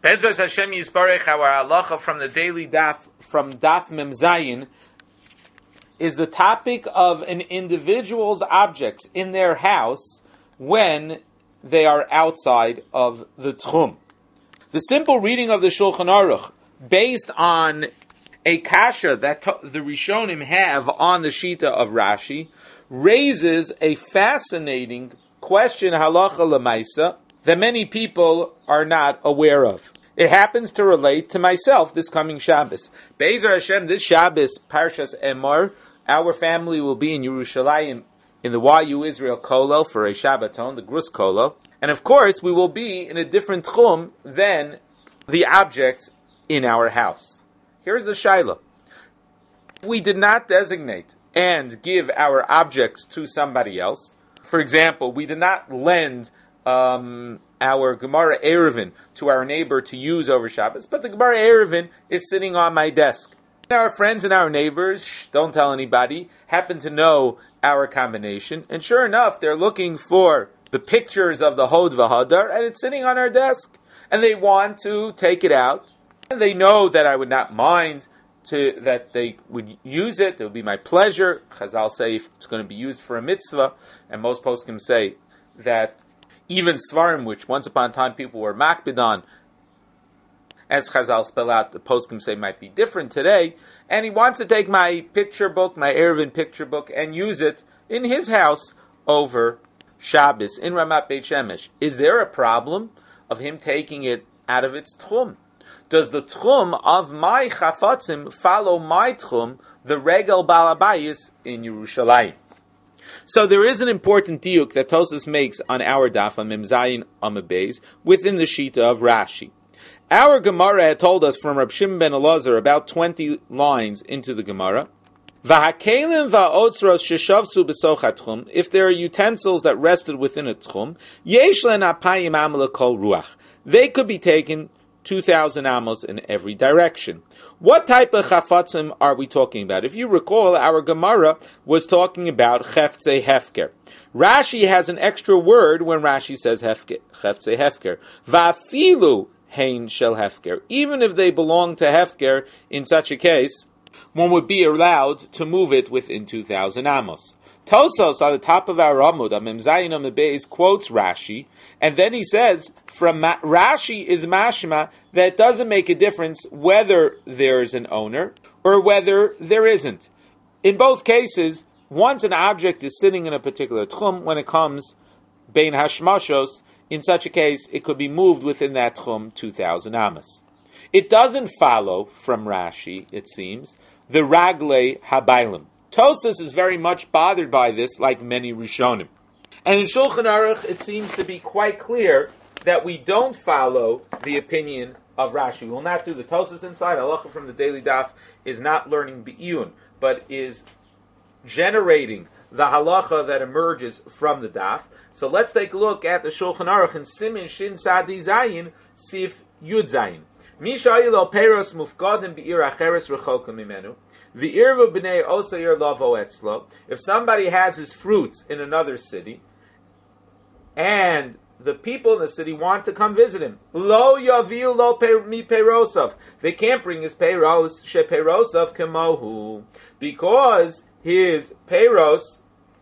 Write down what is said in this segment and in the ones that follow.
Bezos Hashem Yisbarech, our halacha from the daily daf, from Daf Mem Zayin, is the topic of an individual's objects in their house when they are outside of the tchum. The simple reading of the Shulchan Aruch, based on a kasha that the Rishonim have on the Shita of Rashi, raises a fascinating question, halacha lemaisa, that many people are not aware of. It happens to relate to myself this coming Shabbos. Be'ezer Hashem, this Shabbos, Parshas Emor, our family will be in Yerushalayim in the YU Israel Kollel for a Shabbaton, the Grus Kollel. And of course, we will be in a different tchum than the objects in our house. Here's the Shaila. We did not designate and give our objects to somebody else. For example, we did not lend our Gemara Eruvin to our neighbor to use over Shabbos, but the Gemara Eruvin is sitting on my desk. Our friends and our neighbors, don't tell anybody, happen to know our combination, and sure enough, they're looking for the pictures of the Hod V'Hadar, and it's sitting on our desk, and they want to take it out, and they know that I would not mind that they would use it. It would be my pleasure. Chazal say if it's going to be used for a mitzvah, and most poskim say that even Svarim, which once upon a time people were makbid on, as Chazal spell out, the poskim say might be different today, and he wants to take my picture book, my Eruvin picture book, and use it in his house over Shabbos, in Ramat Beit Shemesh. Is there a problem of him taking it out of its tchum? Does the tchum of my chafatzim follow my tchum, the regel balabayis in Yerushalayim? So there is an important diuk that Tosas makes on our daf on Mem Zayin Amud Beis within the Shita of Rashi. Our Gemara had told us from Reb Shimon ben Elazar about 20 lines into the Gemara, V'hakelim va'otzros sheshavsu b'soch hatchum, if there are utensils that rested within a tchum, yesh len apayim amel kol ruach, they could be taken 2,000 amos in every direction. What type of chafatzim are we talking about? If you recall, our Gemara was talking about cheftzei hefker. Rashi has an extra word when Rashi says hefker, cheftzei hefker. Va'afilu hein shel hefker. Even if they belong to hefker, in such a case, one would be allowed to move it within 2,000 amos. Tosos, on the top of our Amud, on Mem Zayin Amud Beis, quotes Rashi, and then he says, from Rashi is mashma, that it doesn't make a difference whether there's an owner or whether there isn't. In both cases, once an object is sitting in a particular tchum, when it comes bein hashmashos, in such a case, it could be moved within that tchum 2,000 amos. It doesn't follow from Rashi, it seems, the raglei habaylim. Tosas is very much bothered by this, like many Rishonim. And in Shulchan Aruch, it seems to be quite clear that we don't follow the opinion of Rashi. We will not do the Tosas inside. Halacha from the Daily Daf is not learning Be'iyun, but is generating the halacha that emerges from the Daf. So let's take a look at the Shulchan Aruch in Simin Shin Sadi Zayin, Sif Yud Zayin. Mishayilo Peros Mufgadim Be'ir Acheres Rechoka Mimenu. If somebody has his fruits in another city, and the people in the city want to come visit him, lo yaviu lo mi peirosov, they can't bring his peiros she peirosov kemohu, because his peiros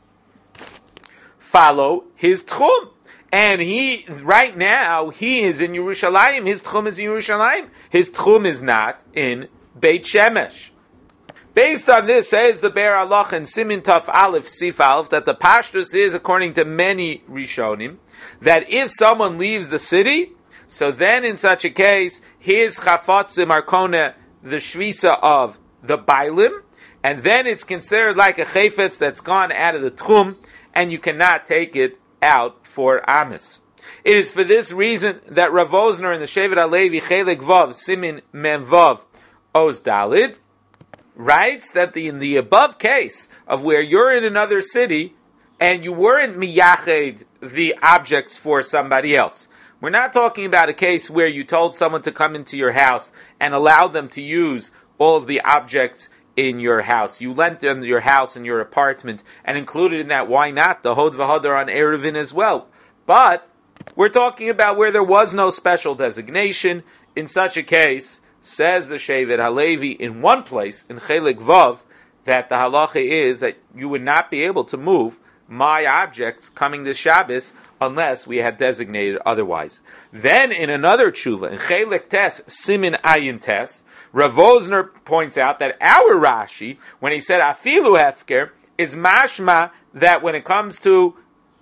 follow his tchum. And he, right now, he is in Yerushalayim, his tchum is in Yerushalayim, his tchum is not in Beit Shemesh. Based on this, says the Be'er Halach in Simin Taf Aleph Sif Aleph, that the pashtus is, according to many Rishonim, that if someone leaves the city, so then in such a case, his chafatzim are kona the shvisa of the bailim, and then it's considered like a chayfetz that's gone out of the tchum, and you cannot take it out for amis. It is for this reason that Rav Osner in the Shevet HaLevi Chelek Vav Simin Mem Vav Oz Dalid writes that in the above case of where you're in another city and you weren't miyached the objects for somebody else. We're not talking about a case where you told someone to come into your house and allowed them to use all of the objects in your house. You lent them your house and your apartment and included in that, why not, the Hod V'Hadar on Eruvin as well. But We're talking about where there was no special designation. In such a case, says the Shevet HaLevi in one place, in Chelik Vav, that the halacha is that you would not be able to move my objects coming this Shabbos unless we had designated otherwise. Then in another tshuva, in Chelik Tes, Simin Ayin Tes, Rav Wosner points out that our Rashi, when he said Afilu Hefker, is mashma that when it comes to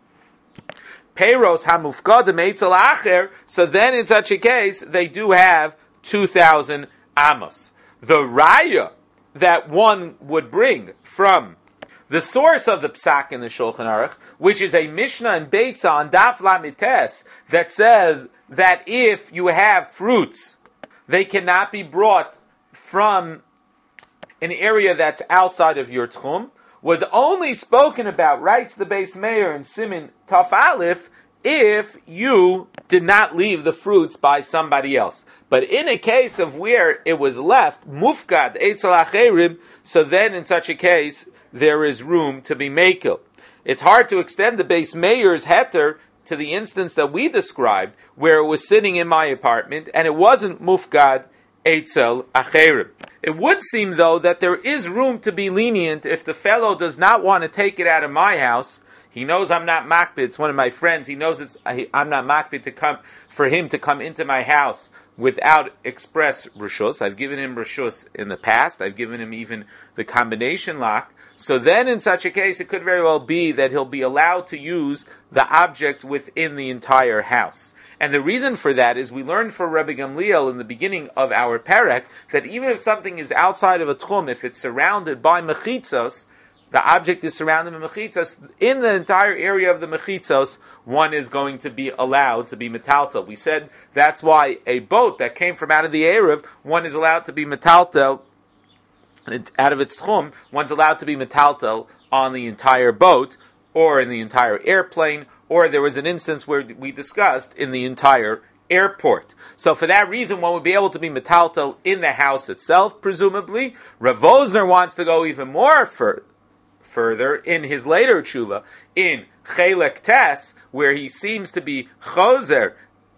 Peiros Hamufkadim Eitzel Acher, so then in such a case, they do have 2,000 amos. The raya that one would bring from the source of the psak in the Shulchan Aruch, which is a Mishnah in Beitza on Daf Lamites, that says that if you have fruits, they cannot be brought from an area that's outside of your tchum, was only spoken about, writes the Beis Meir in Simin Taf Aleph, if you did not leave the fruits by somebody else. But in a case of where it was left, mufkad eitzel acherim, so then in such a case, there is room to be mekel. It's hard to extend the Beis Meir's heter to the instance that we described, where it was sitting in my apartment, and it wasn't mufkad eitzel acherim. It would seem, though, that there is room to be lenient if the fellow does not want to take it out of my house. He knows I'm not makbid. It's one of my friends. He knows I'm not makbid to come for him to come into my house without express rishus. I've given him rishus in the past. I've given him even the combination lock. So then in such a case, it could very well be that he'll be allowed to use the object within the entire house. And the reason for that is we learned from Rabbi Gamliel in the beginning of our perek that even if something is outside of a tchum, if it's surrounded by mechitzos, the object is surrounded by mechitzos, in the entire area of the mechitzos, one is going to be allowed to be metaltel. We said that's why a boat that came from out of the Erev, one is allowed to be metaltel out of its tchum, one's allowed to be metaltel on the entire boat, or in the entire airplane, or there was an instance where we discussed in the entire airport. So for that reason, one would be able to be metaltel in the house itself, presumably. Rav Wosner wants to go even more further in his later tshuva, in Chelek Tes, where he seems to be choser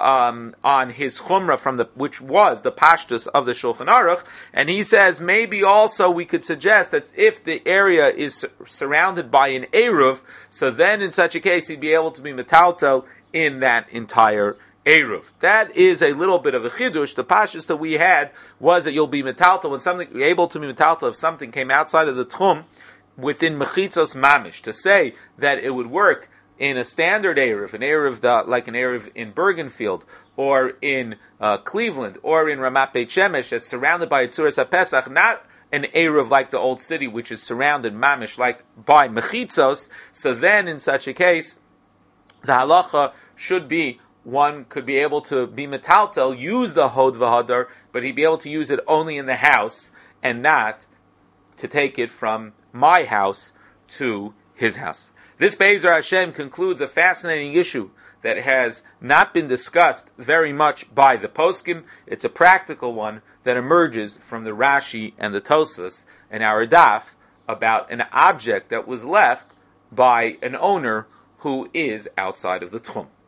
on his chumrah which was the pashtus of the Shulchan Aruch, and he says maybe also we could suggest that if the area is surrounded by an eruv, so then in such a case he'd be able to be metaltel in that entire eruv. That is a little bit of a chidush. The pashtus that we had was that you'll be metaltel when something, you're able to be metaltel if something came outside of the tchum within mechitzos mamish. To say that it would work in a standard Erev, like an Erev in Bergenfield, or in Cleveland, or in Ramat Beit Shemesh, that's surrounded by Tzuras HaPesach, not an Erev like the old city, which is surrounded mamish like by mechitzos. So then, in such a case, the halacha should be one could be able to be metaltel, use the hod v'hadar, but he'd be able to use it only in the house and not to take it from my house to his house. This Be'ezer Hashem concludes a fascinating issue that has not been discussed very much by the poskim. It's a practical one that emerges from the Rashi and the Tosfos and our daf about an object that was left by an owner who is outside of the tchum.